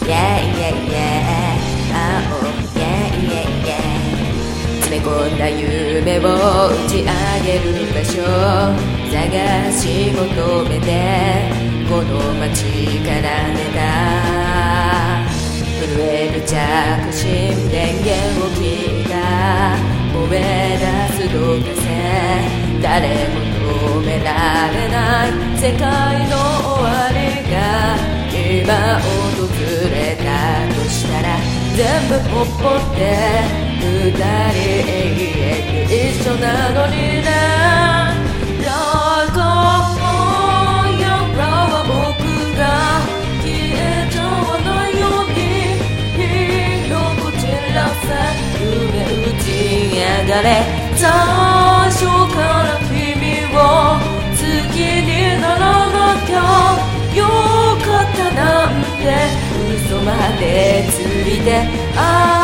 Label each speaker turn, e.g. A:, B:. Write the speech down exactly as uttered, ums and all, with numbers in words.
A: yeah yeah yeah oh yeah yeah yeah 詰め込んだ夢を打ち上げる場所探し求めてこの街から出た震える着信電源を聞いた燃え出す動かせ誰も止められない世界の終わりが今訪れたとしたら全部ほっぽって二人永遠に一緒なのにねLike a fireは僕が消えちゃわないように火のこちらせ夢打ち上がれ最初から君を好きにならなきゃよかったなんて嘘までついてあ